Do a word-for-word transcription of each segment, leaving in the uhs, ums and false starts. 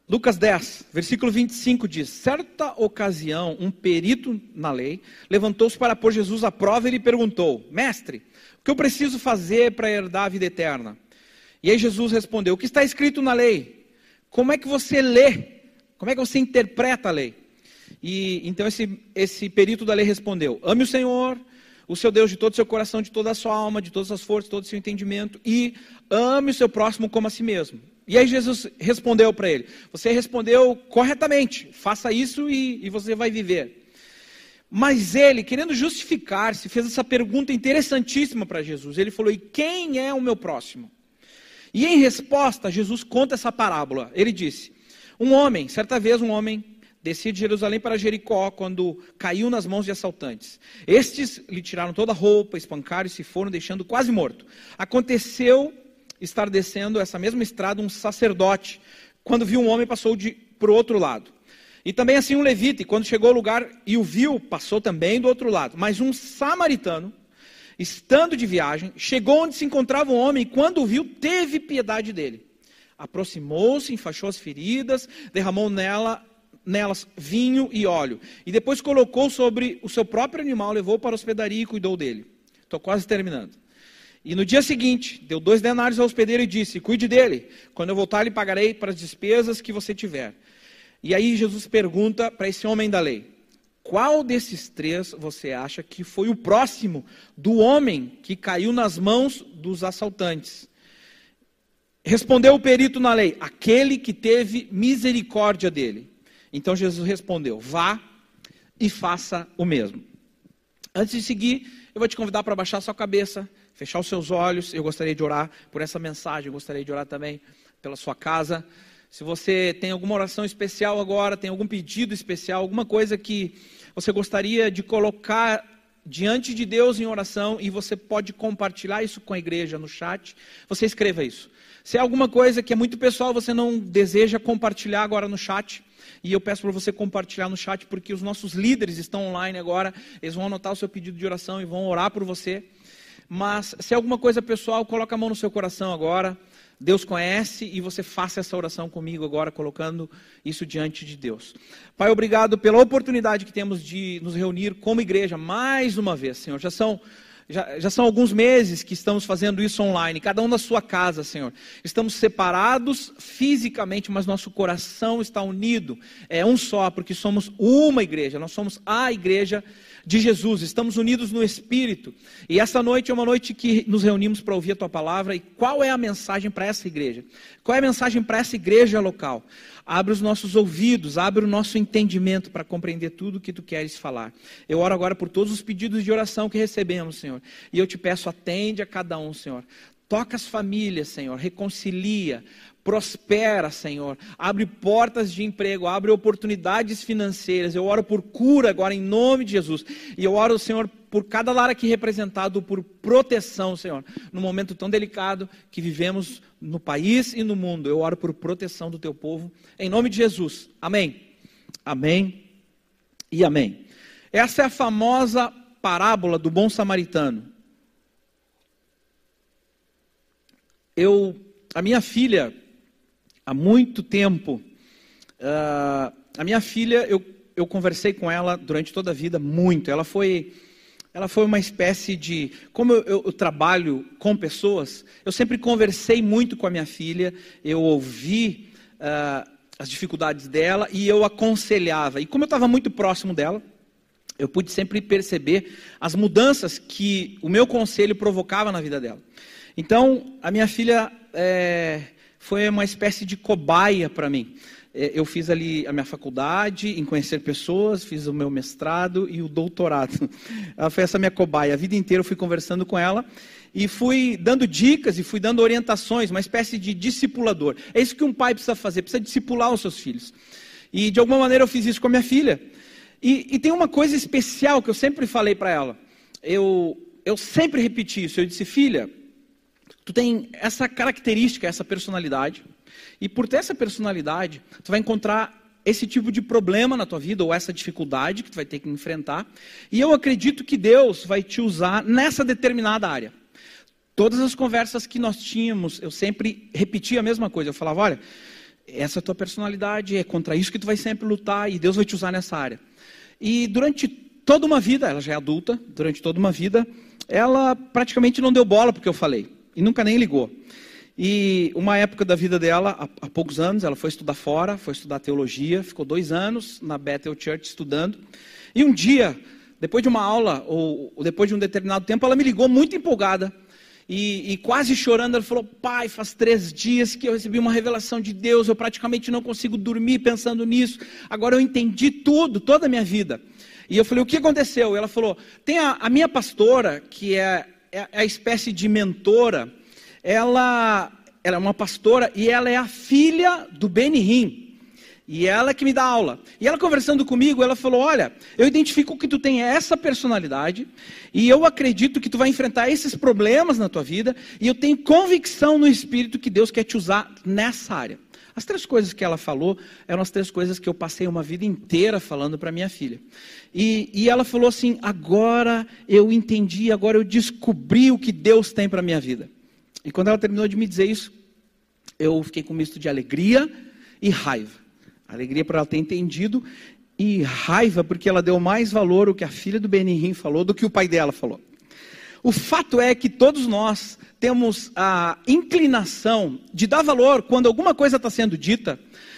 Lucas dez, versículo vinte e cinco diz: certa ocasião, um perito na lei levantou-se para pôr Jesus à prova e lhe perguntou: mestre, o que eu preciso fazer para herdar a vida eterna? E aí Jesus respondeu: o que está escrito na lei? Como é que você lê? Como é que você interpreta a lei? E então esse, esse perito da lei respondeu: ame o Senhor, o seu Deus, de todo o seu coração, de toda a sua alma, de todas as forças, de todo o seu entendimento, e ame o seu próximo como a si mesmo. E aí Jesus respondeu para ele: você respondeu corretamente, faça isso e, e você vai viver. Mas ele, querendo justificar-se, fez essa pergunta interessantíssima para Jesus. Ele falou: e quem é o meu próximo? E em resposta, Jesus conta essa parábola. Ele disse: um homem, certa vez um homem, descia de Jerusalém para Jericó quando caiu nas mãos de assaltantes. Estes lhe tiraram toda a roupa, espancaram e se foram, deixando quase morto. Aconteceu estar descendo essa mesma estrada um sacerdote, quando viu um homem, passou para o outro lado. E também assim um levita, e quando chegou ao lugar e o viu, passou também do outro lado. Mas um samaritano, estando de viagem, chegou onde se encontrava um homem, e quando o viu, teve piedade dele. Aproximou-se, enfaixou as feridas, derramou nela, nelas vinho e óleo, e depois colocou sobre o seu próprio animal, levou para a hospedaria e cuidou dele. Estou quase terminando. E no dia seguinte, deu dois denários ao hospedeiro e disse: cuide dele, quando eu voltar lhe pagarei para as despesas que você tiver. E aí Jesus pergunta para esse homem da lei: qual desses três você acha que foi o próximo do homem que caiu nas mãos dos assaltantes? Respondeu o perito na lei: aquele que teve misericórdia dele. Então Jesus respondeu: vá e faça o mesmo. Antes de seguir, eu vou te convidar para baixar sua cabeça, fechar os seus olhos. Eu gostaria de orar por essa mensagem, eu gostaria de orar também pela sua casa. Se você tem alguma oração especial agora, tem algum pedido especial, alguma coisa que você gostaria de colocar diante de Deus em oração, e você pode compartilhar isso com a igreja no chat, você escreva isso. Se é alguma coisa que é muito pessoal, você não deseja compartilhar agora no chat, e eu peço para você compartilhar no chat, porque os nossos líderes estão online agora, eles vão anotar o seu pedido de oração e vão orar por você. Mas se é alguma coisa pessoal, coloca a mão no seu coração agora. Deus conhece, e você faça essa oração comigo agora, colocando isso diante de Deus. Pai, obrigado pela oportunidade que temos de nos reunir como igreja mais uma vez, Senhor. Já são, já, já são alguns meses que estamos fazendo isso online, cada um na sua casa, Senhor. Estamos separados fisicamente, mas nosso coração está unido. É um só, porque somos uma igreja, nós somos a igreja de Jesus, estamos unidos no Espírito, e essa noite é uma noite que nos reunimos para ouvir a Tua Palavra. E qual é a mensagem para essa igreja? Qual é a mensagem para essa igreja local? Abre os nossos ouvidos, abre o nosso entendimento para compreender tudo o que Tu queres falar. Eu oro agora por todos os pedidos de oração que recebemos, Senhor, e eu Te peço, atende a cada um, Senhor. Toca as famílias, Senhor, reconcilia, prospera, Senhor, abre portas de emprego, abre oportunidades financeiras. Eu oro por cura agora em nome de Jesus, e eu oro, Senhor, por cada lar aqui representado, por proteção, Senhor, no momento tão delicado que vivemos no país e no mundo. Eu oro por proteção do Teu povo, em nome de Jesus, amém, amém e amém. Essa é a famosa parábola do bom samaritano. Eu, a minha filha, há muito tempo, uh, a minha filha, eu, eu conversei com ela durante toda a vida, muito. Ela foi, ela foi uma espécie de, como eu, eu, eu trabalho com pessoas, eu sempre conversei muito com a minha filha, eu ouvi uh, as dificuldades dela e eu aconselhava. E como eu estava muito próximo dela, eu pude sempre perceber as mudanças que o meu conselho provocava na vida dela. Então, a minha filha é, foi uma espécie de cobaia para mim. É, eu fiz ali a minha faculdade em conhecer pessoas, fiz o meu mestrado e o doutorado. Ela foi essa minha cobaia. A vida inteira eu fui conversando com ela e fui dando dicas e fui dando orientações, uma espécie de discipulador. É isso que um pai precisa fazer, precisa discipular os seus filhos. E de alguma maneira eu fiz isso com a minha filha. E, e tem uma coisa especial que eu sempre falei para ela. Eu, eu sempre repeti isso. Eu disse: filha, tu tem essa característica, essa personalidade, e por ter essa personalidade, tu vai encontrar esse tipo de problema na tua vida, ou essa dificuldade que tu vai ter que enfrentar, e eu acredito que Deus vai te usar nessa determinada área. Todas as conversas que nós tínhamos, eu sempre repetia a mesma coisa. Eu falava: olha, essa é a tua personalidade, é contra isso que tu vai sempre lutar e Deus vai te usar nessa área. E durante toda uma vida, ela já é adulta, durante toda uma vida, ela praticamente não deu bola porque eu falei, e nunca nem ligou. E uma época da vida dela, há, há poucos anos, ela foi estudar fora, foi estudar teologia, ficou dois anos na Bethel Church estudando. E um dia, depois de uma aula, ou, ou depois de um determinado tempo, ela me ligou muito empolgada. E, e quase chorando, ela falou, pai, faz três dias que eu recebi uma revelação de Deus, eu praticamente não consigo dormir pensando nisso, agora eu entendi tudo, toda a minha vida. E eu falei, o que aconteceu? E ela falou, tem a, a minha pastora, que é, é a espécie de mentora, ela, ela é uma pastora e ela é a filha do Benny Hinn. E ela que me dá aula. E ela conversando comigo, ela falou, olha, eu identifico que tu tem essa personalidade, e eu acredito que tu vai enfrentar esses problemas na tua vida, e eu tenho convicção no Espírito que Deus quer te usar nessa área. As três coisas que ela falou, eram as três coisas que eu passei uma vida inteira falando para minha filha. E, e ela falou assim, agora eu entendi, agora eu descobri o que Deus tem para a minha vida. E quando ela terminou de me dizer isso, eu fiquei com um misto de alegria e raiva. Alegria por ela ter entendido e raiva porque ela deu mais valor ao que a filha do Benny Hinn falou do que o pai dela falou. O fato é que todos nós temos a inclinação de dar valor quando alguma coisa está sendo dita,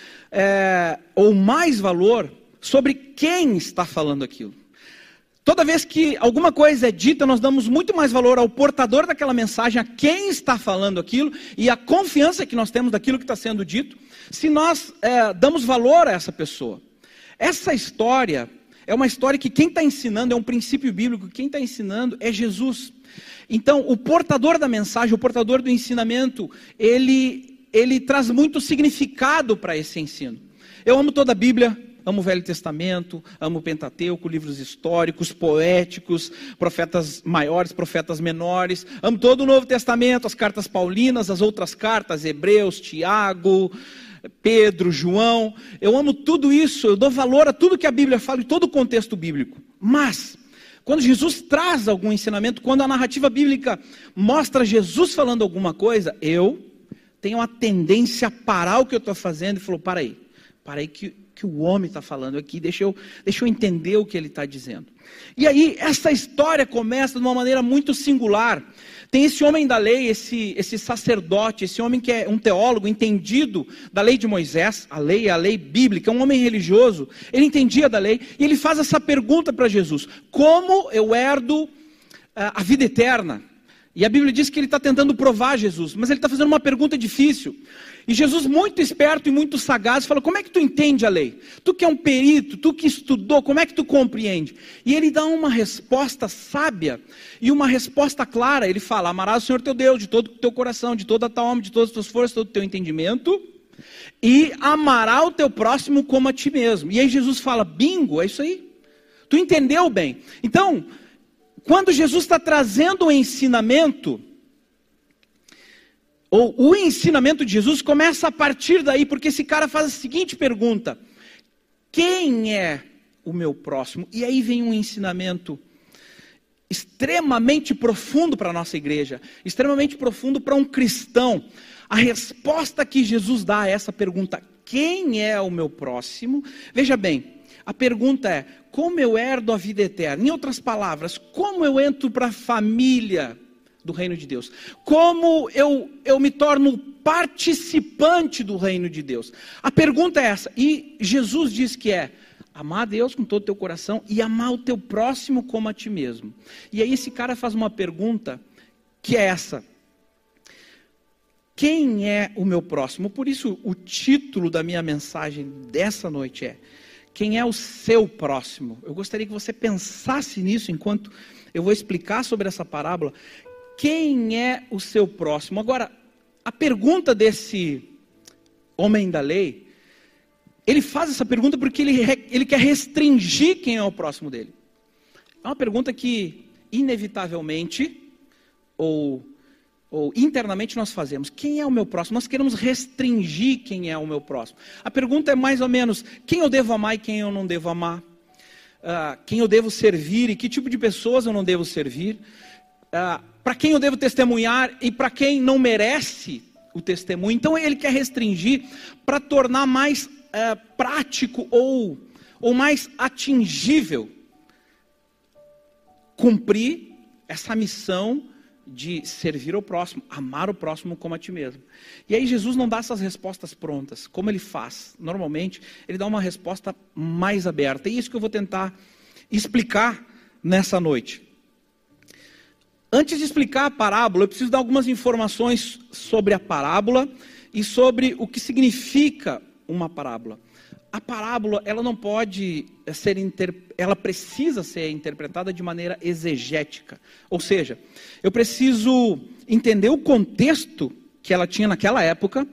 é, ou mais valor sobre quem está falando aquilo. Toda vez que alguma coisa é dita, nós damos muito mais valor ao portador daquela mensagem, a quem está falando aquilo, e a confiança que nós temos daquilo que está sendo dito, se nós é, damos valor a essa pessoa. Essa história é uma história que quem está ensinando, é um princípio bíblico, quem está ensinando é Jesus. Então, o portador da mensagem, o portador do ensinamento, ele, ele traz muito significado para esse ensino. Eu amo toda a Bíblia, amo o Velho Testamento, amo o Pentateuco, livros históricos, poéticos, profetas maiores, profetas menores. Amo todo o Novo Testamento, as cartas paulinas, as outras cartas, Hebreus, Tiago, Pedro, João. Eu amo tudo isso, eu dou valor a tudo que a Bíblia fala e todo o contexto bíblico. Mas, quando Jesus traz algum ensinamento, quando a narrativa bíblica mostra Jesus falando alguma coisa, eu tenho a tendência a parar o que eu estou fazendo e falar, para aí, para aí que... que o homem está falando aqui, deixa eu, deixa eu entender o que ele está dizendo. E aí, essa história começa de uma maneira muito singular. Tem esse homem da lei, esse, esse sacerdote, esse homem que é um teólogo, entendido da lei de Moisés, a lei é a lei bíblica, é um homem religioso, ele entendia da lei, e ele faz essa pergunta para Jesus, como eu herdo uh, a vida eterna? E a Bíblia diz que ele está tentando provar Jesus, mas ele está fazendo uma pergunta difícil. E Jesus, muito esperto e muito sagaz, fala, como é que tu entende a lei? Tu que é um perito, tu que estudou, como é que tu compreende? E ele dá uma resposta sábia e uma resposta clara. Ele fala, amarás o Senhor teu Deus de todo o teu coração, de toda a tua alma, de todas as tuas forças, de todo o teu entendimento, e amará o teu próximo como a ti mesmo. E aí Jesus fala, bingo, é isso aí. Tu entendeu bem. Então, quando Jesus está trazendo o ensinamento, ou o ensinamento de Jesus começa a partir daí, porque esse cara faz a seguinte pergunta, quem é o meu próximo? E aí vem um ensinamento extremamente profundo para a nossa igreja, extremamente profundo para um cristão. A resposta que Jesus dá a essa pergunta, quem é o meu próximo? Veja bem, a pergunta é, como eu herdo a vida eterna? Em outras palavras, como eu entro para a família do reino de Deus? Como eu, eu me torno participante do reino de Deus? A pergunta é essa, e Jesus diz que é, amar a Deus com todo o teu coração e amar o teu próximo como a ti mesmo. E aí esse cara faz uma pergunta que é essa, quem é o meu próximo? Por isso o título da minha mensagem dessa noite é, quem é o seu próximo? Eu gostaria que você pensasse nisso enquanto eu vou explicar sobre essa parábola. Quem é o seu próximo? Agora, a pergunta desse homem da lei, ele faz essa pergunta porque ele, ele quer restringir quem é o próximo dele. É uma pergunta que, inevitavelmente, ou, ou internamente nós fazemos. Quem é o meu próximo? Nós queremos restringir quem é o meu próximo. A pergunta é mais ou menos, quem eu devo amar e quem eu não devo amar? Uh, quem eu devo servir e que tipo de pessoas eu não devo servir? Uh, para quem eu devo testemunhar e para quem não merece o testemunho. Então ele quer restringir para tornar mais é, prático ou, ou mais atingível cumprir essa missão de servir ao próximo, amar o próximo como a ti mesmo. E aí Jesus não dá essas respostas prontas. Como ele faz? Normalmente, ele dá uma resposta mais aberta. E é isso que eu vou tentar explicar nessa noite. Antes de explicar a parábola, eu preciso dar algumas informações sobre a parábola e sobre o que significa uma parábola. A parábola, ela não pode ser, inter... ela precisa ser interpretada de maneira exegética. Ou seja, eu preciso entender o contexto que ela tinha naquela época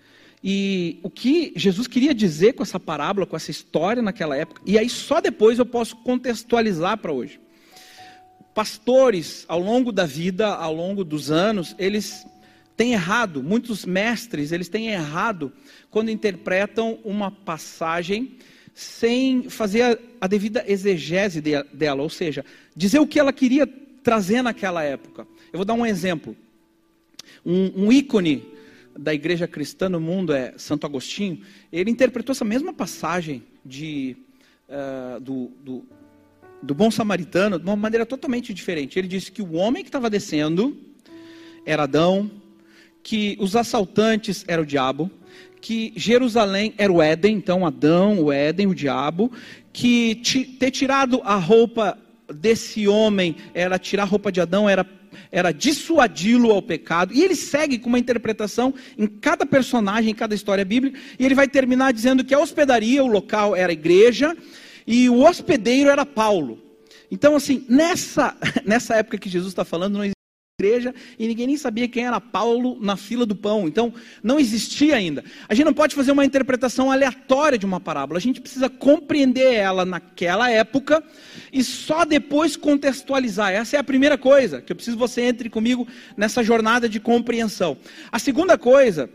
e o que Jesus queria dizer com essa parábola, com essa história naquela época. E aí só depois eu posso contextualizar para hoje. Pastores, ao longo da vida, ao longo dos anos, eles têm errado, muitos mestres, eles têm errado quando interpretam uma passagem sem fazer a, a devida exegese de, dela, ou seja, dizer o que ela queria trazer naquela época. Eu vou dar um exemplo. Um, um ícone da igreja cristã no mundo é Santo Agostinho. Ele interpretou essa mesma passagem de, uh, do, do, do bom samaritano de uma maneira totalmente diferente. Ele disse que o homem que estava descendo era Adão, que os assaltantes eram o diabo, que Jerusalém era o Éden, então Adão, o Éden, o diabo, que ter tirado a roupa desse homem, era tirar a roupa de Adão, era, era dissuadi-lo ao pecado. E ele segue com uma interpretação em cada personagem, em cada história bíblica, e ele vai terminar dizendo que a hospedaria, o local era a igreja, e o hospedeiro era Paulo. Então assim, nessa, nessa época que Jesus está falando, não existe igreja e ninguém nem sabia quem era Paulo na fila do pão, então não existia ainda. A gente não pode fazer uma interpretação aleatória de uma parábola, a gente precisa compreender ela naquela época e só depois contextualizar. Essa é a primeira coisa, que eu preciso que você entre comigo nessa jornada de compreensão. A segunda coisa,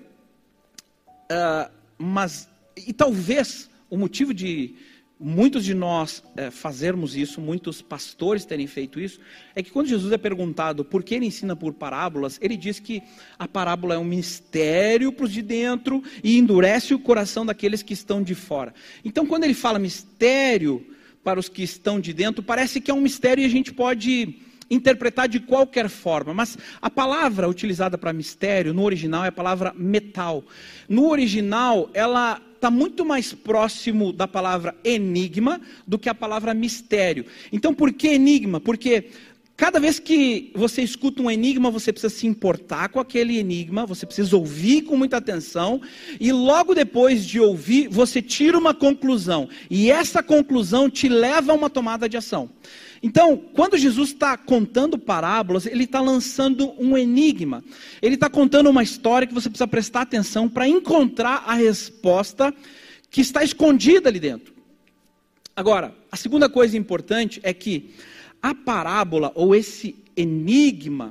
uh, mas, e talvez o motivo de muitos de nós é, fazermos isso, muitos pastores terem feito isso, é que quando Jesus é perguntado por que ele ensina por parábolas, ele diz que a parábola é um mistério para os de dentro e endurece o coração daqueles que estão de fora. Então quando ele fala mistério para os que estão de dentro, parece que é um mistério e a gente pode interpretar de qualquer forma, mas a palavra utilizada para mistério no original é a palavra metal. No original ela está muito mais próximo da palavra enigma do que a palavra mistério. Então por que enigma? Porque cada vez que você escuta um enigma, você precisa se importar com aquele enigma, você precisa ouvir com muita atenção, e logo depois de ouvir, você tira uma conclusão, e essa conclusão te leva a uma tomada de ação. Então, quando Jesus está contando parábolas, ele está lançando um enigma. Ele está contando uma história que você precisa prestar atenção para encontrar a resposta que está escondida ali dentro. Agora, a segunda coisa importante é que a parábola ou esse enigma,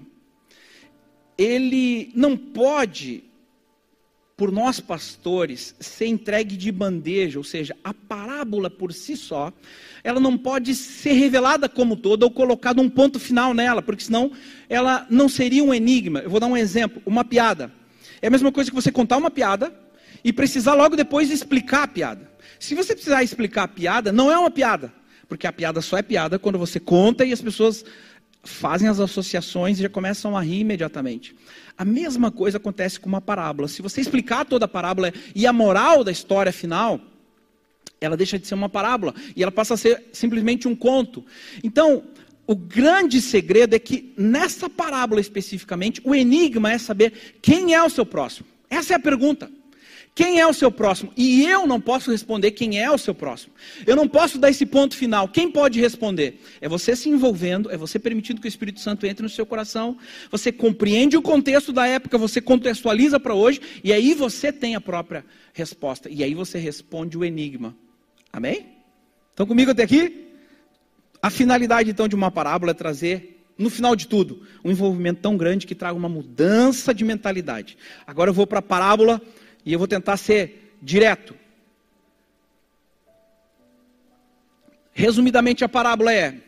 ele não pode, por nós pastores, ser entregue de bandeja, ou seja, a parábola por si só, ela não pode ser revelada como toda ou colocado um ponto final nela, porque senão ela não seria um enigma. Eu vou dar um exemplo, uma piada. É a mesma coisa que você contar uma piada e precisar logo depois explicar a piada. Se você precisar explicar a piada, não é uma piada, porque a piada só é piada quando você conta e as pessoas fazem as associações e já começam a rir imediatamente. A mesma coisa acontece com uma parábola. Se você explicar toda a parábola e a moral da história final, ela deixa de ser uma parábola e ela passa a ser simplesmente um conto. Então, o grande segredo é que nessa parábola especificamente, o enigma é saber quem é o seu próximo. Essa é a pergunta. Quem é o seu próximo? E eu não posso responder quem é o seu próximo. Eu não posso dar esse ponto final. Quem pode responder? É você se envolvendo, é você permitindo que o Espírito Santo entre no seu coração. Você compreende o contexto da época, você contextualiza para hoje, e aí você tem a própria resposta. E aí você responde o enigma. Amém? Estão comigo até aqui? A finalidade então de uma parábola é trazer, no final de tudo, um envolvimento tão grande que traga uma mudança de mentalidade. Agora eu vou para a parábola e eu vou tentar ser direto. Resumidamente a parábola é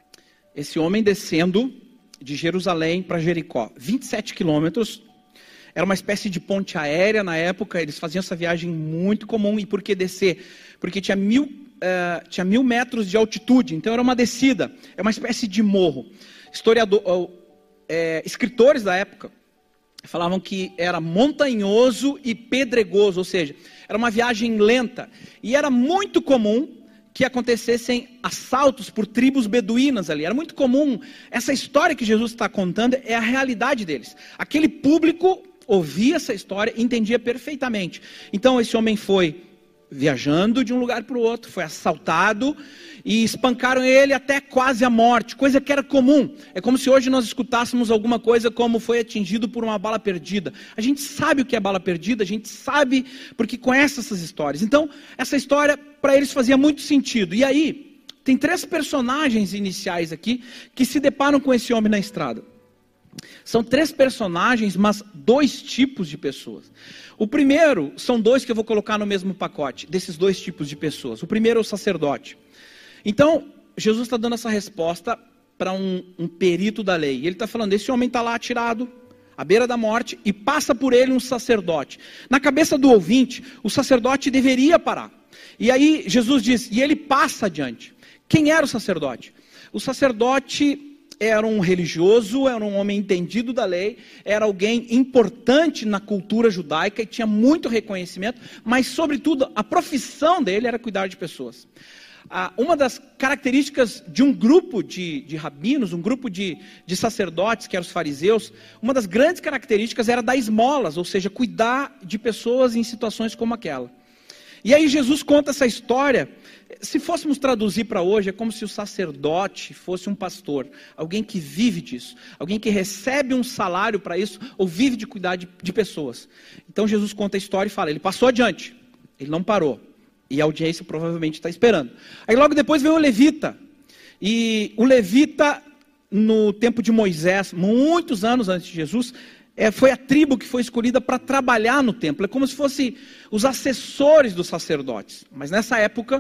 esse homem descendo de Jerusalém para Jericó, vinte e sete quilômetros. era uma espécie de ponte aérea na época, eles faziam essa viagem muito comum. E por que descer? Porque tinha mil, uh, tinha mil metros de altitude, então era uma descida, é uma espécie de morro. Historiador, uh, é, escritores da época falavam que era montanhoso e pedregoso, ou seja, era uma viagem lenta. E era muito comum que acontecessem assaltos por tribos beduínas ali. Era muito comum. Essa história que Jesus está contando é a realidade deles. Aquele público ouvia essa história e entendia perfeitamente. Então esse homem foi viajando de um lugar para o outro, foi assaltado e espancaram ele até quase a morte, coisa que era comum. É como se hoje nós escutássemos alguma coisa como foi atingido por uma bala perdida. A gente sabe o que é bala perdida, a gente sabe porque conhece essas histórias. Então, essa história para eles fazia muito sentido. E aí, tem três personagens iniciais aqui que se deparam com esse homem na estrada. São três personagens, mas dois tipos de pessoas. O primeiro, são dois que eu vou colocar no mesmo pacote, desses dois tipos de pessoas. O primeiro é o sacerdote. Então, Jesus está dando essa resposta para um, um perito da lei. E ele está falando, esse homem está lá atirado, à beira da morte, e passa por ele um sacerdote. Na cabeça do ouvinte, o sacerdote deveria parar. E aí Jesus diz, e ele passa adiante. Quem era o sacerdote? O sacerdote era um religioso, era um homem entendido da lei, era alguém importante na cultura judaica e tinha muito reconhecimento, mas sobretudo a profissão dele era cuidar de pessoas. Ah, uma das características de um grupo de, de rabinos, um grupo de, de sacerdotes, que eram os fariseus, uma das grandes características era dar esmolas, ou seja, cuidar de pessoas em situações como aquela. E aí Jesus conta essa história. Se fôssemos traduzir para hoje, é como se o sacerdote fosse um pastor, alguém que vive disso, alguém que recebe um salário para isso, ou vive de cuidar de, de pessoas. Então Jesus conta a história e fala, ele passou adiante, ele não parou, e a audiência provavelmente está esperando. Aí logo depois vem o levita, e o levita no tempo de Moisés, muitos anos antes de Jesus, É, foi a tribo que foi escolhida para trabalhar no templo. É como se fossem os assessores dos sacerdotes. Mas nessa época,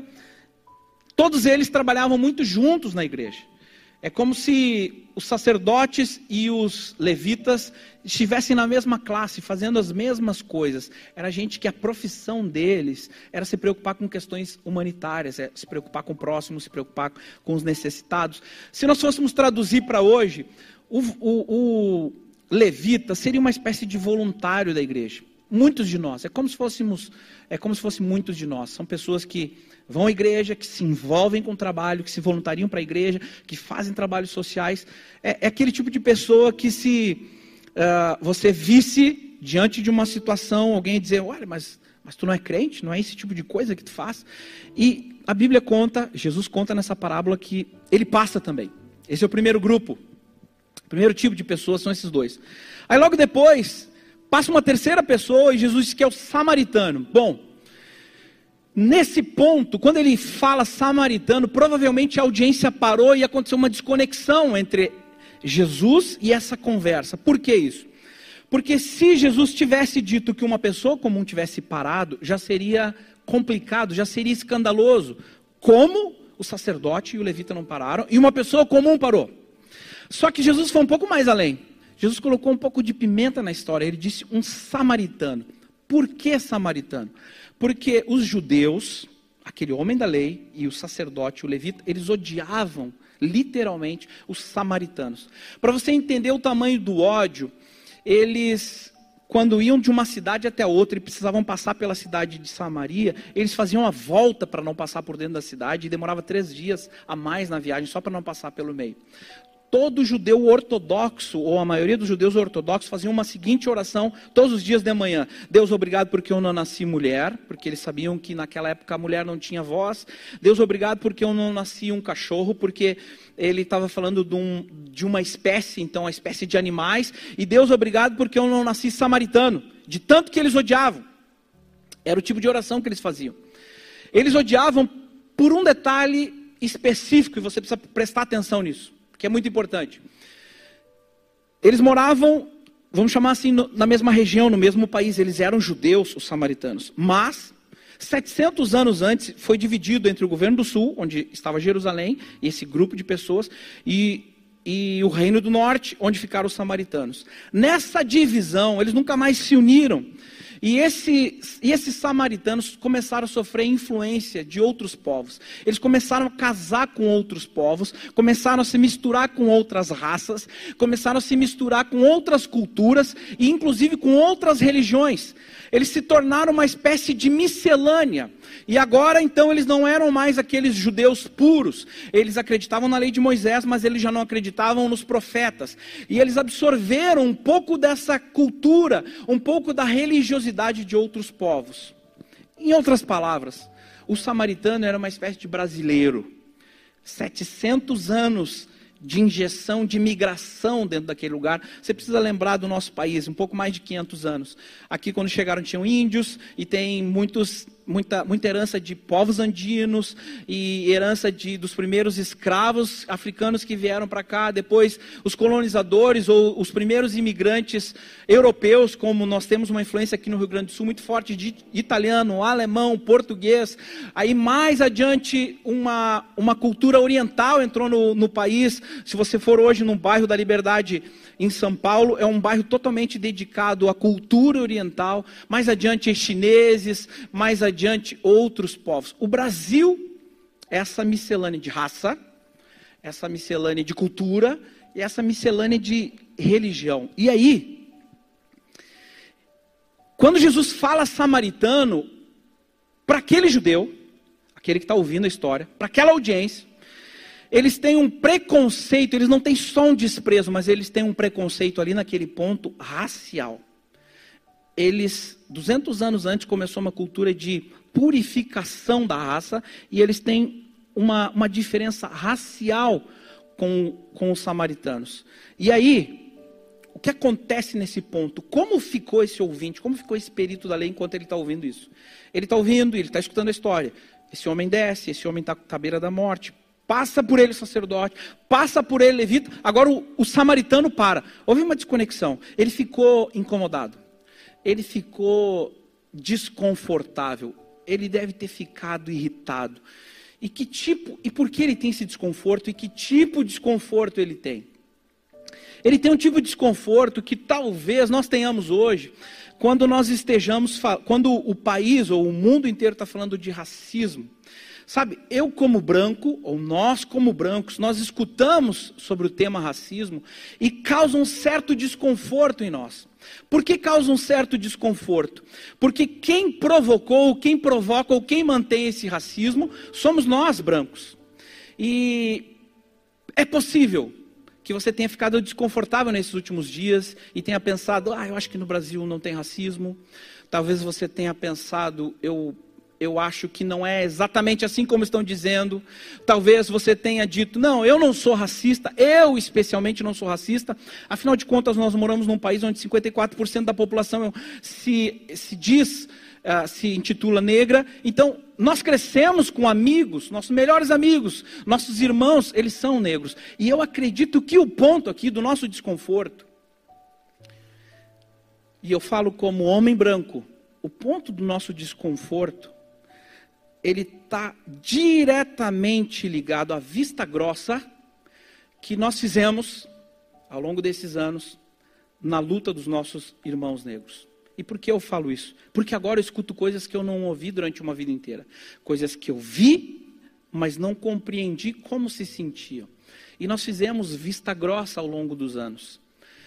todos eles trabalhavam muito juntos na igreja. É como se os sacerdotes e os levitas estivessem na mesma classe, fazendo as mesmas coisas. Era gente que a profissão deles era se preocupar com questões humanitárias, é se preocupar com o próximo, se preocupar com os necessitados. Se nós fôssemos traduzir para hoje, o... o, o levita seria uma espécie de voluntário da igreja. Muitos de nós, é como se fôssemos, é como se fossem muitos de nós. São pessoas que vão à igreja, que se envolvem com o trabalho, que se voluntariam para a igreja, que fazem trabalhos sociais. É, é aquele tipo de pessoa que se uh, você visse diante de uma situação, alguém dizer, olha, mas, mas tu não é crente? Não é esse tipo de coisa que tu faz? E a Bíblia conta, Jesus conta nessa parábola que ele passa também. Esse é o primeiro grupo. O primeiro tipo de pessoas são esses dois. Aí logo depois, passa uma terceira pessoa e Jesus diz que é o samaritano. Bom, nesse ponto, quando ele fala samaritano, provavelmente a audiência parou e aconteceu uma desconexão entre Jesus e essa conversa. Por que isso? Porque se Jesus tivesse dito que uma pessoa comum tivesse parado, já seria complicado, já seria escandaloso. Como o sacerdote e o levita não pararam e uma pessoa comum parou? Só que Jesus foi um pouco mais além. Jesus colocou um pouco de pimenta na história. Ele disse um samaritano. Por que samaritano? Porque os judeus, aquele homem da lei e o sacerdote, o levita, eles odiavam literalmente os samaritanos. Para você entender o tamanho do ódio, eles, quando iam de uma cidade até outra e precisavam passar pela cidade de Samaria, eles faziam a volta para não passar por dentro da cidade e demorava três dias a mais na viagem só para não passar pelo meio. Todo judeu ortodoxo, ou a maioria dos judeus ortodoxos, faziam uma seguinte oração todos os dias de manhã. Deus, obrigado porque eu não nasci mulher, porque eles sabiam que naquela época a mulher não tinha voz. Deus, obrigado porque eu não nasci um cachorro, porque ele estava falando de, um, de uma espécie, então a espécie de animais. E Deus, obrigado porque eu não nasci samaritano, de tanto que eles odiavam. Era o tipo de oração que eles faziam. Eles odiavam por um detalhe específico, e você precisa prestar atenção nisso, que é muito importante. Eles moravam, vamos chamar assim, no, na mesma região, no mesmo país. Eles eram judeus, os samaritanos. Mas, setecentos anos antes, foi dividido entre o governo do sul, onde estava Jerusalém, e esse grupo de pessoas, e, e o Reino do Norte, onde ficaram os samaritanos. Nessa divisão, eles nunca mais se uniram. E, esse, e esses samaritanos começaram a sofrer influência de outros povos. Eles começaram a casar com outros povos, começaram a se misturar com outras raças, começaram a se misturar com outras culturas e inclusive com outras religiões. Eles se tornaram uma espécie de miscelânea. E agora então eles não eram mais aqueles judeus puros. Eles acreditavam na lei de Moisés, mas eles já não acreditavam nos profetas. E eles absorveram um pouco dessa cultura, um pouco da religiosidade de outros povos. Em outras palavras, o samaritano era uma espécie de brasileiro. setecentos anos de injeção, de migração dentro daquele lugar. Você precisa lembrar do nosso país, um pouco mais de quinhentos anos. Aqui quando chegaram tinham índios, e tem muitos, muita, muita herança de povos andinos, e herança de, dos primeiros escravos africanos que vieram para cá, depois os colonizadores, ou os primeiros imigrantes europeus, como nós temos uma influência aqui no Rio Grande do Sul muito forte de italiano, alemão, português. Aí mais adiante uma, uma cultura oriental entrou no, no país. Se você for hoje no bairro da Liberdade em São Paulo, é um bairro totalmente dedicado à cultura oriental. Mais adiante chineses, mais adiante outros povos. O Brasil é essa miscelânea de raça, essa miscelânea de cultura e essa miscelânea de religião. E aí, quando Jesus fala samaritano, para aquele judeu, aquele que está ouvindo a história, para aquela audiência, eles têm um preconceito, eles não têm só um desprezo, mas eles têm um preconceito ali naquele ponto racial. Eles, duzentos anos antes, começou uma cultura de purificação da raça, e eles têm uma, uma diferença racial com, com os samaritanos. E aí, o que acontece nesse ponto? Como ficou esse ouvinte, como ficou esse perito da lei enquanto ele está ouvindo isso? Ele está ouvindo, ele está escutando a história. Esse homem desce, esse homem está à beira da morte. Passa por ele o sacerdote, passa por ele levita. Agora o, o samaritano para. Houve uma desconexão. Ele ficou incomodado. Ele ficou desconfortável. Ele deve ter ficado irritado. E que tipo, e por que ele tem esse desconforto? E que tipo de desconforto ele tem? Ele tem um tipo de desconforto que talvez nós tenhamos hoje, quando nós estejamos, quando o país ou o mundo inteiro está falando de racismo. Sabe, eu como branco, ou nós como brancos, nós escutamos sobre o tema racismo e causa um certo desconforto em nós. Por que causa um certo desconforto? Porque quem provocou, quem provoca ou quem mantém esse racismo somos nós brancos. E é possível que você tenha ficado desconfortável nesses últimos dias e tenha pensado, ah, eu acho que no Brasil não tem racismo. Talvez você tenha pensado, eu... eu acho que não é exatamente assim como estão dizendo. Talvez você tenha dito, não, eu não sou racista, eu especialmente não sou racista. Afinal de contas, nós moramos num país onde cinquenta e quatro por cento da população se, se diz, uh, se intitula negra. Então, nós crescemos com amigos, nossos melhores amigos, nossos irmãos, eles são negros. E eu acredito que o ponto aqui do nosso desconforto, e eu falo como homem branco, o ponto do nosso desconforto, ele está diretamente ligado à vista grossa que nós fizemos ao longo desses anos na luta dos nossos irmãos negros. E por que eu falo isso? Porque agora eu escuto coisas que eu não ouvi durante uma vida inteira. Coisas que eu vi, mas não compreendi como se sentiam. E nós fizemos vista grossa ao longo dos anos.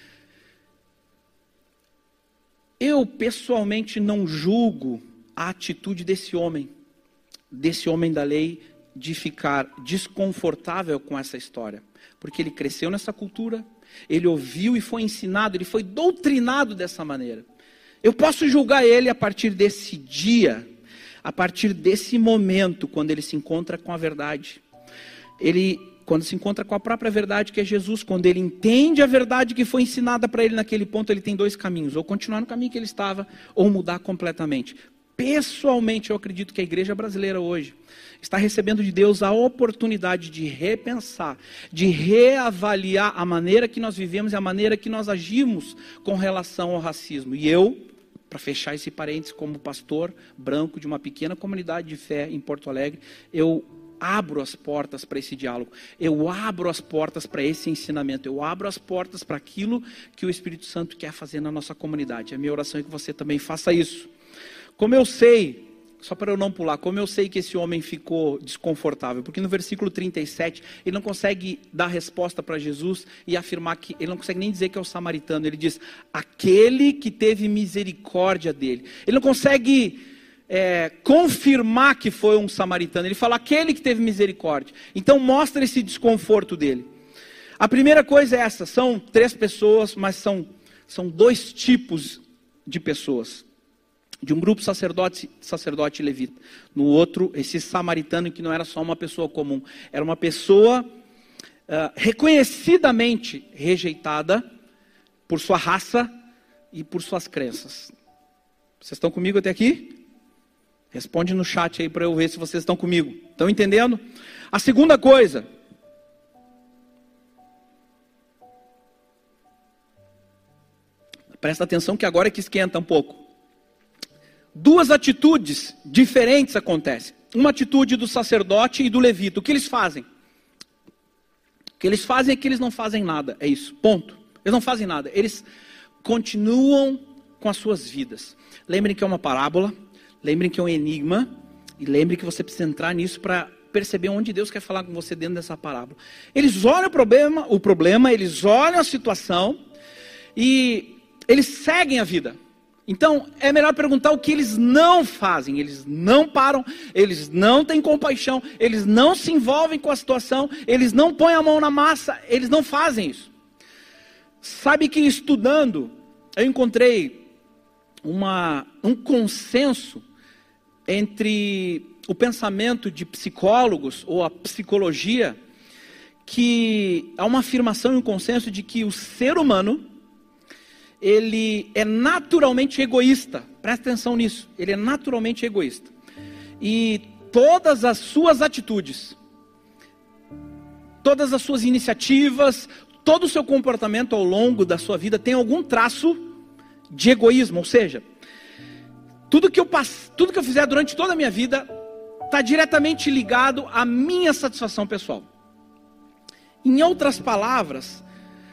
Eu pessoalmente não julgo a atitude desse homem. desse homem da lei, de ficar desconfortável com essa história. Porque ele cresceu nessa cultura, ele ouviu e foi ensinado, ele foi doutrinado dessa maneira. Eu posso julgar ele a partir desse dia, a partir desse momento, quando ele se encontra com a verdade. Ele, quando se encontra com a própria verdade que é Jesus, quando ele entende a verdade que foi ensinada para ele naquele ponto, ele tem dois caminhos, ou continuar no caminho que ele estava, ou mudar completamente. Pessoalmente, eu acredito que a igreja brasileira hoje está recebendo de Deus a oportunidade de repensar, de reavaliar a maneira que nós vivemos e a maneira que nós agimos com relação ao racismo. E eu, para fechar esse parênteses, como pastor branco de uma pequena comunidade de fé em Porto Alegre, eu abro as portas para esse diálogo, eu abro as portas para esse ensinamento, eu abro as portas para aquilo que o Espírito Santo quer fazer na nossa comunidade. A minha oração é que você também faça isso. Como eu sei, só para eu não pular, como eu sei que esse homem ficou desconfortável, porque no versículo trinta e sete, ele não consegue dar resposta para Jesus e afirmar que, ele não consegue nem dizer que é o samaritano, ele diz, aquele que teve misericórdia dele. Ele não consegue é, confirmar que foi um samaritano, ele fala, aquele que teve misericórdia. Então mostra esse desconforto dele. A primeira coisa é essa, são três pessoas, mas são, são dois tipos de pessoas. De um grupo sacerdote, sacerdote levita. No outro, esse samaritano que não era só uma pessoa comum. Era uma pessoa uh, reconhecidamente rejeitada por sua raça e por suas crenças. Vocês estão comigo até aqui? Responde no chat aí para eu ver se vocês estão comigo. Estão entendendo? A segunda coisa. Presta atenção que agora é que esquenta um pouco. Duas atitudes diferentes acontecem. Uma atitude do sacerdote e do levita. O que eles fazem? O que eles fazem é que eles não fazem nada. É isso, ponto. Eles não fazem nada. Eles continuam com as suas vidas. Lembrem que é uma parábola. Lembrem que é um enigma. E lembrem que você precisa entrar nisso para perceber onde Deus quer falar com você dentro dessa parábola. Eles olham o problema, o problema, eles olham a situação e eles seguem a vida. Então, é melhor perguntar o que eles não fazem. Eles não param, eles não têm compaixão, eles não se envolvem com a situação, eles não põem a mão na massa, eles não fazem isso. Sabe que estudando, eu encontrei uma, um consenso entre o pensamento de psicólogos, ou a psicologia, que há uma afirmação e um consenso de que o ser humano, ele é naturalmente egoísta. Presta atenção nisso. Ele é naturalmente egoísta. E todas as suas atitudes, todas as suas iniciativas, todo o seu comportamento ao longo da sua vida tem algum traço de egoísmo. Ou seja, tudo que eu, passo, tudo que eu fizer durante toda a minha vida está diretamente ligado à minha satisfação pessoal. Em outras palavras,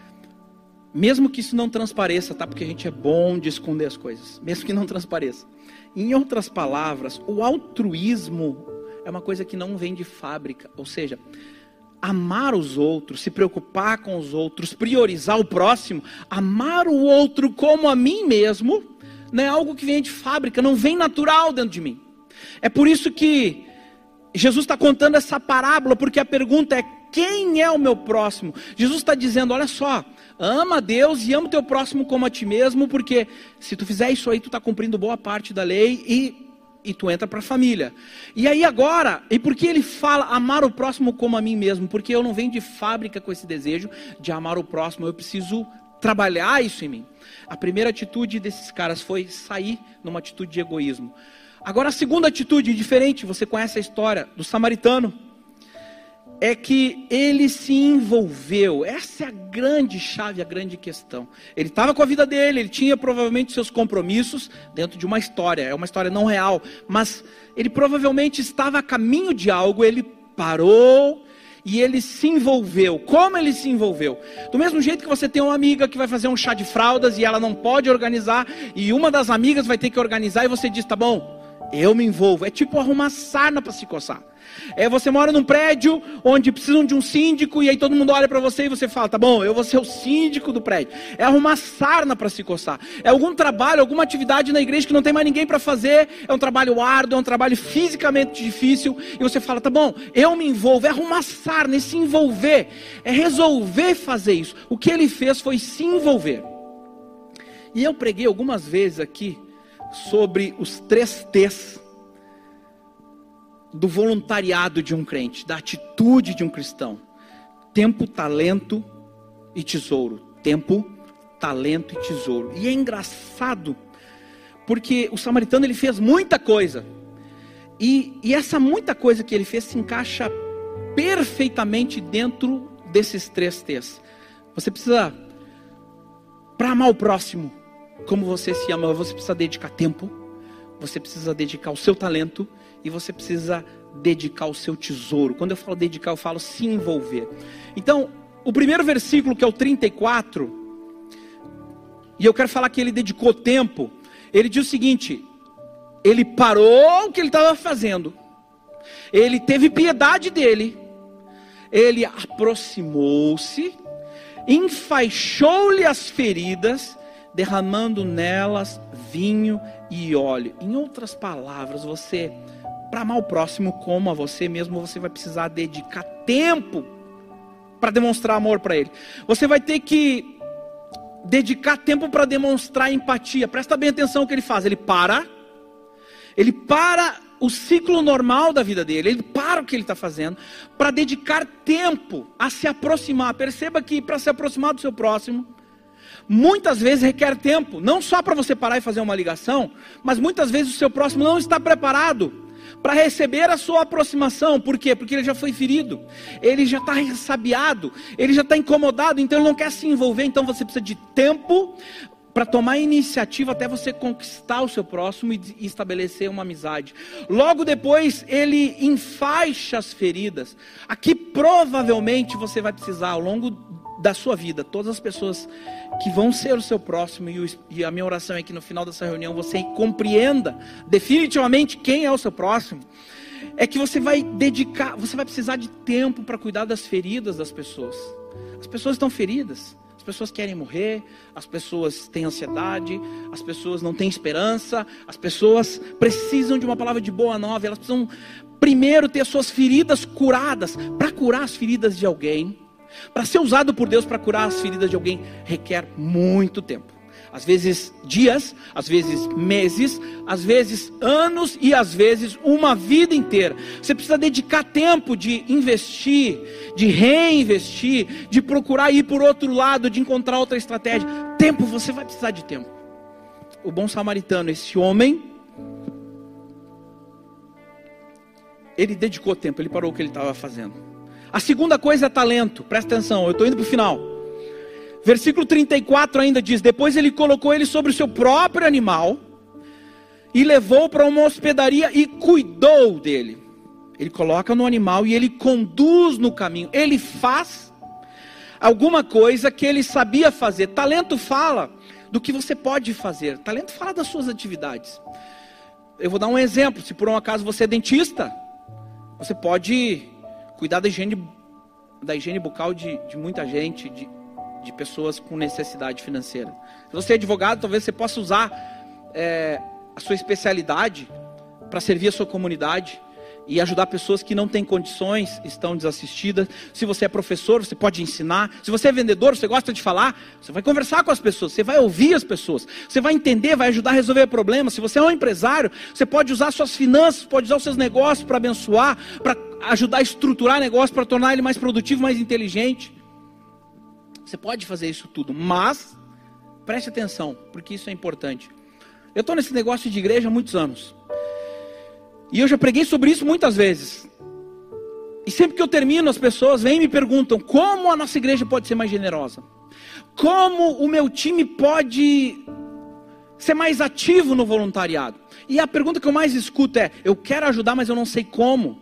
mesmo que isso não transpareça, tá? Porque a gente é bom de esconder as coisas. Mesmo que não transpareça. Em outras palavras, o altruísmo é uma coisa que não vem de fábrica. Ou seja, amar os outros, se preocupar com os outros, priorizar o próximo, amar o outro como a mim mesmo, não é algo que vem de fábrica, não vem natural dentro de mim. É por isso que Jesus está contando essa parábola, porque a pergunta é, quem é o meu próximo? Jesus está dizendo, olha só, ama a Deus e ama o teu próximo como a ti mesmo, porque se tu fizer isso aí, tu está cumprindo boa parte da lei e, e tu entra para a família. E aí agora, e por que ele fala amar o próximo como a mim mesmo? Porque eu não venho de fábrica com esse desejo de amar o próximo, eu preciso trabalhar isso em mim. A primeira atitude desses caras foi sair numa atitude de egoísmo. Agora a segunda atitude, diferente, você conhece a história do samaritano, é que ele se envolveu. Essa é a grande chave, a grande questão. Ele estava com a vida dele, ele tinha provavelmente seus compromissos dentro de uma história, é uma história não real, mas ele provavelmente estava a caminho de algo, ele parou e ele se envolveu. Como ele se envolveu? Do mesmo jeito que você tem uma amiga que vai fazer um chá de fraldas e ela não pode organizar, e uma das amigas vai ter que organizar e você diz, tá bom, eu me envolvo. É tipo arrumar sarna para se coçar. É, você mora num prédio onde precisam de um síndico e aí todo mundo olha para você e você fala, tá bom, eu vou ser o síndico do prédio. É arrumar sarna para se coçar. É algum trabalho, alguma atividade na igreja que não tem mais ninguém para fazer, é um trabalho árduo, é um trabalho fisicamente difícil e você fala, tá bom, eu me envolvo. É arrumar sarna, é se envolver, é resolver fazer isso. O que ele fez foi se envolver. E eu preguei algumas vezes aqui sobre os três T's do voluntariado de um crente, da atitude de um cristão: tempo, talento e tesouro. Tempo, talento e tesouro. E é engraçado, porque o samaritano ele fez muita coisa, e, e essa muita coisa que ele fez se encaixa perfeitamente dentro desses três T's. Você precisa, para amar o próximo como você se ama, você precisa dedicar tempo, você precisa dedicar o seu talento, e você precisa dedicar o seu tesouro. Quando eu falo dedicar, eu falo se envolver. Então, o primeiro versículo, que é o trinta e quatro, e eu quero falar que ele dedicou tempo. Ele diz o seguinte: ele parou o que ele estava fazendo, ele teve piedade dele, ele aproximou-se, enfaixou-lhe as feridas, derramando nelas vinho e óleo. Em outras palavras, você, para amar o próximo como a você mesmo, você vai precisar dedicar tempo para demonstrar amor para ele. Você vai ter que dedicar tempo para demonstrar empatia. Presta bem atenção no que ele faz. Ele para, ele para o ciclo normal da vida dele, ele para o que ele está fazendo, para dedicar tempo a se aproximar. Perceba que para se aproximar do seu próximo, muitas vezes requer tempo, não só para você parar e fazer uma ligação, mas muitas vezes o seu próximo não está preparado para receber a sua aproximação. Por quê? Porque ele já foi ferido, ele já está ressabiado, ele já está incomodado, então ele não quer se envolver. Então você precisa de tempo para tomar iniciativa até você conquistar o seu próximo e estabelecer uma amizade. Logo depois ele enfaixa as feridas. Aqui provavelmente você vai precisar, ao longo da sua vida, todas as pessoas que vão ser o seu próximo, e, o, e a minha oração é que no final dessa reunião você compreenda definitivamente quem é o seu próximo. É que você vai dedicar, você vai precisar de tempo para cuidar das feridas das pessoas. As pessoas estão feridas, as pessoas querem morrer, as pessoas têm ansiedade, as pessoas não têm esperança, as pessoas precisam de uma palavra de boa nova, elas precisam primeiro ter suas feridas curadas. Para curar as feridas de alguém, para ser usado por Deus para curar as feridas de alguém, requer muito tempo. Às vezes dias, às vezes meses, às vezes anos e às vezes uma vida inteira. Você precisa dedicar tempo de investir, de reinvestir, de procurar ir por outro lado, de encontrar outra estratégia. Tempo, você vai precisar de tempo. O bom samaritano, esse homem, ele dedicou tempo, ele parou o que ele estava fazendo. A segunda coisa é talento. Presta atenção, eu estou indo para o final. Versículo trinta e quatro ainda diz: depois ele colocou ele sobre o seu próprio animal e levou para uma hospedaria e cuidou dele. Ele coloca no animal e ele conduz no caminho. Ele faz alguma coisa que ele sabia fazer. Talento fala do que você pode fazer. Talento fala das suas atividades. Eu vou dar um exemplo. Se por um acaso você é dentista, você pode cuidar da higiene, da higiene bucal de, de muita gente, de, de pessoas com necessidade financeira. Se você é advogado, talvez você possa usar é, a sua especialidade para servir a sua comunidade e ajudar pessoas que não têm condições, estão desassistidas. Se você é professor, você pode ensinar. Se você é vendedor, você gosta de falar, você vai conversar com as pessoas, você vai ouvir as pessoas, você vai entender, vai ajudar a resolver problemas. Se você é um empresário, você pode usar suas finanças, pode usar os seus negócios para abençoar, para ajudar a estruturar negócio, para tornar ele mais produtivo, mais inteligente. Você pode fazer isso tudo, mas preste atenção, porque isso é importante. Eu estou nesse negócio de igreja há muitos anos, e eu já preguei sobre isso muitas vezes. E sempre que eu termino, as pessoas vêm e me perguntam: como a nossa igreja pode ser mais generosa? Como o meu time pode ser mais ativo no voluntariado? E a pergunta que eu mais escuto é: eu quero ajudar, mas eu não sei como.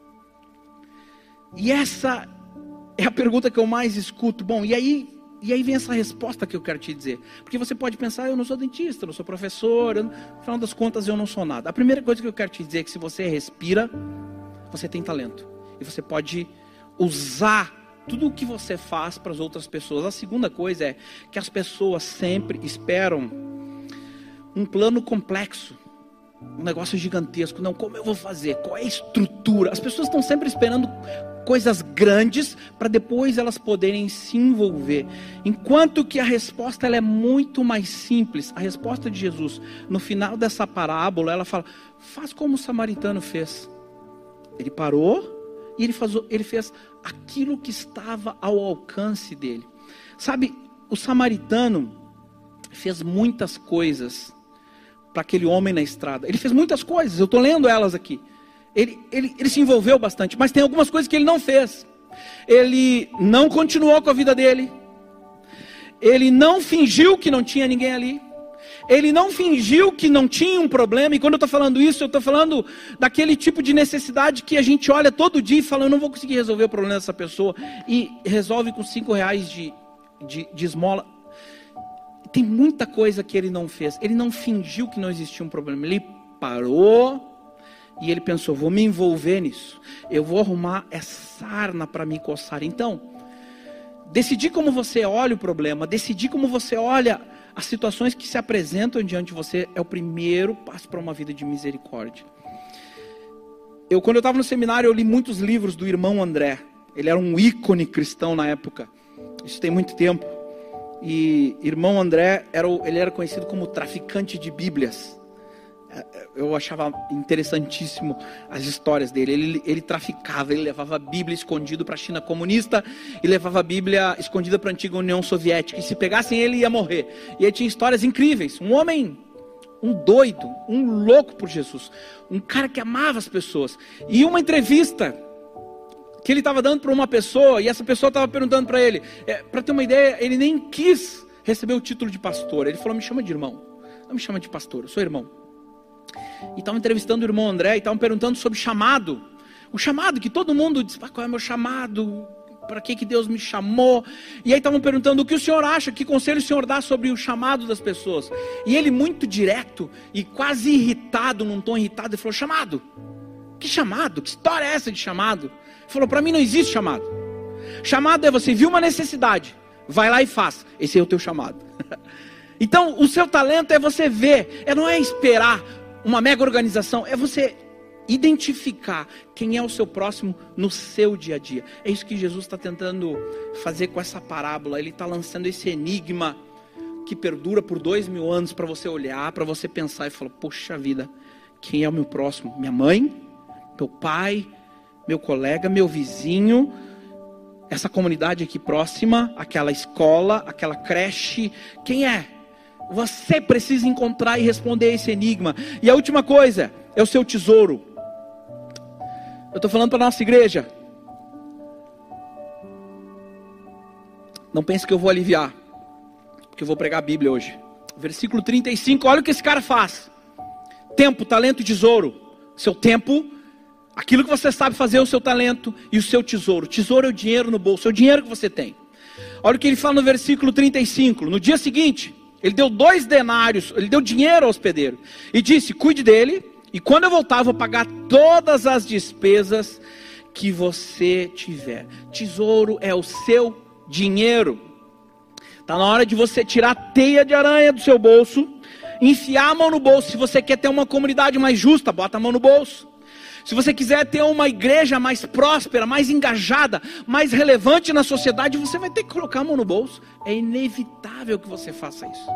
E essa é a pergunta que eu mais escuto. Bom, e aí, e aí vem essa resposta que eu quero te dizer. Porque você pode pensar: eu não sou dentista, eu não sou professor, eu, no final das contas eu não sou nada. A primeira coisa que eu quero te dizer é que se você respira, você tem talento. E você pode usar tudo o que você faz para as outras pessoas. A segunda coisa é que as pessoas sempre esperam um plano complexo, um negócio gigantesco. Não, como eu vou fazer? Qual é a estrutura? As pessoas estão sempre esperando coisas grandes para depois elas poderem se envolver. Enquanto que a resposta ela é muito mais simples. A resposta de Jesus, no final dessa parábola, ela fala: faz como o samaritano fez. Ele parou e ele, faz, ele fez aquilo que estava ao alcance dele. Sabe, o samaritano fez muitas coisas para aquele homem na estrada. Ele fez muitas coisas, eu estou lendo elas aqui. Ele, ele, ele se envolveu bastante, mas tem algumas coisas que ele não fez. Ele não continuou com a vida dele. Ele não fingiu que não tinha ninguém ali. Ele não fingiu que não tinha um problema. E quando eu estou falando isso, eu estou falando daquele tipo de necessidade que a gente olha todo dia e fala, eu não vou conseguir resolver o problema dessa pessoa. E resolve com cinco reais de, de, de esmola. Tem muita coisa que ele não fez. Ele não fingiu que não existia um problema. Ele parou e ele pensou, vou me envolver nisso. Eu vou arrumar essa sarna para me coçar. Então, decidir como você olha o problema, decidir como você olha as situações que se apresentam diante de você, é o primeiro passo para uma vida de misericórdia. Eu, quando eu estava no seminário, eu li muitos livros do irmão André. Ele era um ícone cristão na época. Isso tem muito tempo. E irmão André, era o, ele era conhecido como traficante de Bíblias. Eu achava interessantíssimo as histórias dele. Ele, ele traficava, ele levava a Bíblia escondido para a China comunista e levava a Bíblia escondida para a antiga União Soviética. E se pegassem ele, ia morrer. E aí tinha histórias incríveis. Um homem, um doido, um louco por Jesus. Um cara que amava as pessoas. E uma entrevista que ele estava dando para uma pessoa, e essa pessoa estava perguntando para ele, é, para ter uma ideia, ele nem quis receber o título de pastor. Ele falou, me chama de irmão, não me chama de pastor, eu sou irmão. E estavam entrevistando o irmão André, e estavam perguntando sobre chamado, o chamado que todo mundo diz, ah, qual é o meu chamado, para que, que Deus me chamou? E aí estavam perguntando, o que o senhor acha, que conselho o senhor dá sobre o chamado das pessoas? E ele muito direto, e quase irritado, num tom irritado, ele falou, chamado? Que chamado? Que história é essa de chamado? Ele falou, para mim não existe chamado. Chamado é você viu uma necessidade, vai lá e faz. Esse é o teu chamado. Então o seu talento é você ver, é, não é esperar uma mega organização, é você identificar quem é o seu próximo no seu dia a dia. É isso que Jesus está tentando fazer com essa parábola. Ele está lançando esse enigma que perdura por dois mil anos para você olhar, para você pensar e falar, poxa vida, quem é o meu próximo? Minha mãe? Meu pai? Meu colega, meu vizinho, essa comunidade aqui próxima, aquela escola, aquela creche, quem é? Você precisa encontrar e responder esse enigma. E a última coisa, é o seu tesouro. Eu estou falando para a nossa igreja. Não pense que eu vou aliviar, porque eu vou pregar a Bíblia hoje. Versículo trinta e cinco, olha o que esse cara faz. Tempo, talento e tesouro. Seu tempo, aquilo que você sabe fazer, o seu talento e o seu tesouro. Tesouro é o dinheiro no bolso, é o dinheiro que você tem. Olha o que ele fala no versículo trinta e cinco. No dia seguinte, ele deu dois denários, ele deu dinheiro ao hospedeiro. E disse, cuide dele, e quando eu voltar, eu vou pagar todas as despesas que você tiver. Tesouro é o seu dinheiro. Está na hora de você tirar a teia de aranha do seu bolso, enfiar a mão no bolso. Se você quer ter uma comunidade mais justa, bota a mão no bolso. Se você quiser ter uma igreja mais próspera, mais engajada, mais relevante na sociedade, você vai ter que colocar a mão no bolso. É inevitável que você faça isso.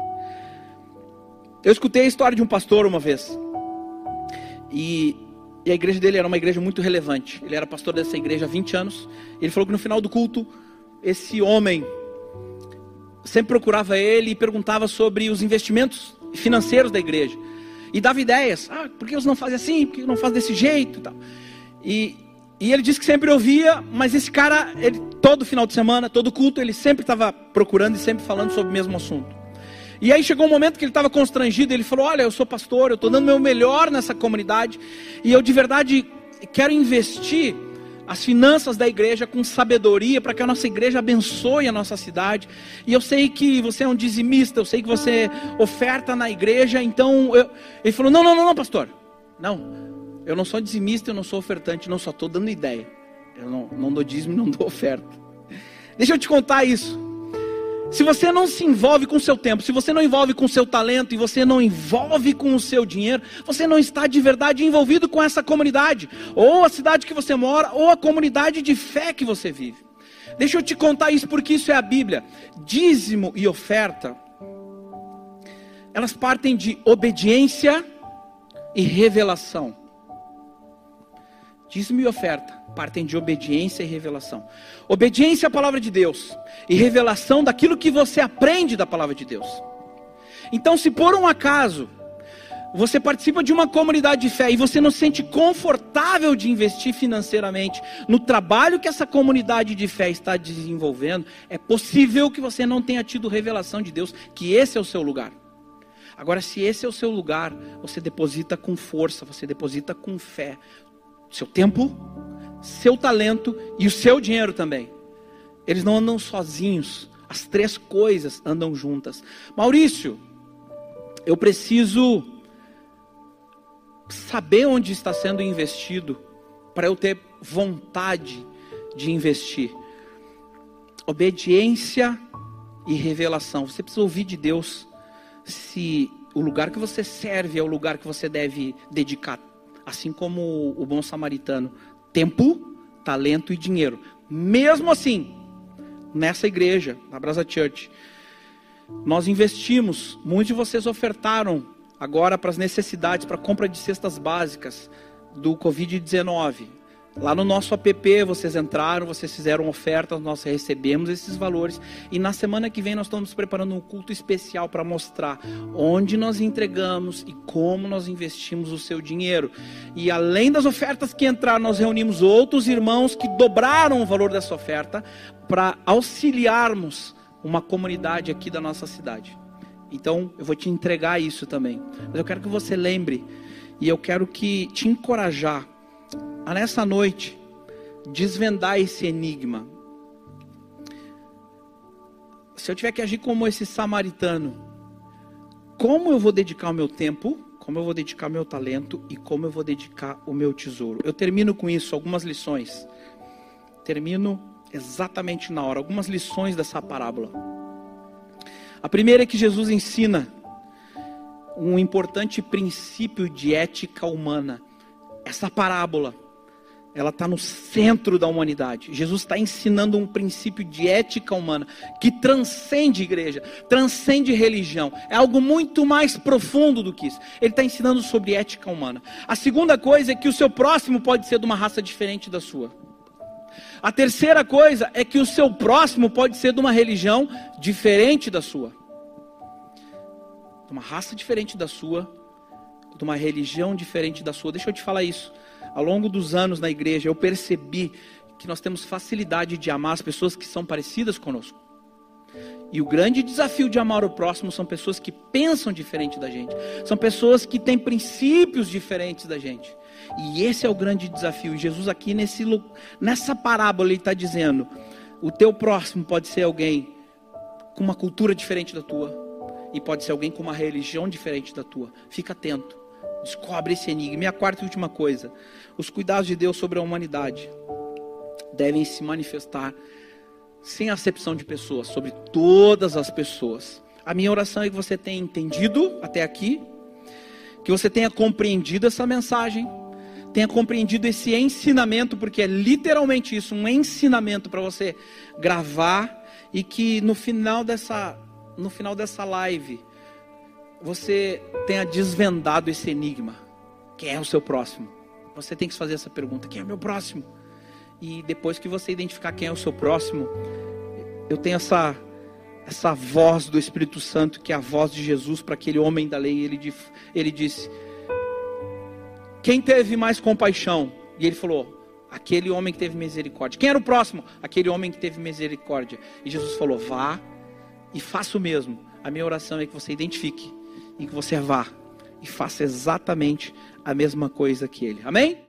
Eu escutei a história de um pastor uma vez. E, e a igreja dele era uma igreja muito relevante. Ele era pastor dessa igreja há vinte anos. Ele falou que no final do culto, esse homem sempre procurava ele e perguntava sobre os investimentos financeiros da igreja. E dava ideias, ah, por que eles não fazem assim, por que não fazem desse jeito e tal. E, e ele disse que sempre ouvia, mas esse cara, ele, todo final de semana, todo culto, ele sempre estava procurando e sempre falando sobre o mesmo assunto. E aí chegou um momento que ele estava constrangido, ele falou, olha, eu sou pastor, eu estou dando o meu melhor nessa comunidade, e eu de verdade quero investir as finanças da igreja com sabedoria, para que a nossa igreja abençoe a nossa cidade. E eu sei que você é um dizimista, eu sei que você oferta na igreja, então eu... ele falou, não, não, não, não, pastor, não, eu não sou dizimista, eu não sou ofertante, não, só estou dando ideia, eu não, não dou dízimo, não dou oferta. Deixa eu te contar isso. Se você não se envolve com o seu tempo, se você não envolve com o seu talento, e você não envolve com o seu dinheiro, você não está de verdade envolvido com essa comunidade, ou a cidade que você mora, ou a comunidade de fé que você vive. Deixa eu te contar isso, porque isso é a Bíblia. Dízimo e oferta, elas partem de obediência e revelação. Dízimo e oferta partem de obediência e revelação. Obediência à palavra de Deus e revelação daquilo que você aprende da palavra de Deus. Então, se por um acaso você participa de uma comunidade de fé e você não se sente confortável de investir financeiramente no trabalho que essa comunidade de fé está desenvolvendo, é possível que você não tenha tido revelação de Deus, que esse é o seu lugar. Agora, se esse é o seu lugar, você deposita com força, você deposita com fé. Seu tempo, seu talento e o seu dinheiro também. Eles não andam sozinhos. As três coisas andam juntas. Maurício, eu preciso saber onde está sendo investido para eu ter vontade de investir. Obediência e revelação. Você precisa ouvir de Deus se o lugar que você serve é o lugar que você deve dedicar, assim como o bom samaritano, tempo, talento e dinheiro. Mesmo assim, nessa igreja, na Brasa Church, nós investimos, muitos de vocês ofertaram agora para as necessidades, para a compra de cestas básicas do covid dezenove. Lá no nosso app, vocês entraram, vocês fizeram ofertas, nós recebemos esses valores. E na semana que vem nós estamos preparando um culto especial para mostrar onde nós entregamos e como nós investimos o seu dinheiro. E além das ofertas que entraram, nós reunimos outros irmãos que dobraram o valor dessa oferta para auxiliarmos uma comunidade aqui da nossa cidade. Então eu vou te entregar isso também. Mas eu quero que você lembre, e eu quero que te encorajar a nessa noite desvendar esse enigma. Se eu tiver que agir como esse samaritano, como eu vou dedicar o meu tempo, como eu vou dedicar o meu talento e como eu vou dedicar o meu tesouro? Eu termino com isso, algumas lições. Termino exatamente na hora, algumas lições dessa parábola. A primeira é que Jesus ensina um importante princípio de ética humana. Essa parábola, ela está no centro da humanidade. Jesus está ensinando um princípio de ética humana que transcende igreja, transcende religião. É algo muito mais profundo do que isso. Ele está ensinando sobre ética humana. A segunda coisa é que o seu próximo pode ser de uma raça diferente da sua. A terceira coisa é que o seu próximo pode ser de uma religião diferente da sua. De uma raça diferente da sua, de uma religião diferente da sua. Deixa eu te falar isso. Ao longo dos anos na igreja, eu percebi que nós temos facilidade de amar as pessoas que são parecidas conosco. E o grande desafio de amar o próximo são pessoas que pensam diferente da gente. São pessoas que têm princípios diferentes da gente. E esse é o grande desafio. E Jesus aqui nesse, nessa parábola ele está dizendo, o teu próximo pode ser alguém com uma cultura diferente da tua. E pode ser alguém com uma religião diferente da tua. Fica atento. Descobre esse enigma. E a quarta e última coisa. Os cuidados de Deus sobre a humanidade devem se manifestar sem acepção de pessoas, sobre todas as pessoas. A minha oração é que você tenha entendido até aqui, que você tenha compreendido essa mensagem, tenha compreendido esse ensinamento, porque é literalmente isso, um ensinamento para você gravar, e que no final dessa, no final dessa live, você tenha desvendado esse enigma. Quem é o seu próximo? Você tem que fazer essa pergunta, quem é o meu próximo? E depois que você identificar quem é o seu próximo, eu tenho essa, essa voz do Espírito Santo, que é a voz de Jesus para aquele homem da lei. Ele, ele disse, quem teve mais compaixão? E ele falou, aquele homem que teve misericórdia. Quem era o próximo? Aquele homem que teve misericórdia. E Jesus falou, vá e faça o mesmo. A minha oração é que você identifique e que você vá e faça exatamente a mesma coisa que ele. Amém?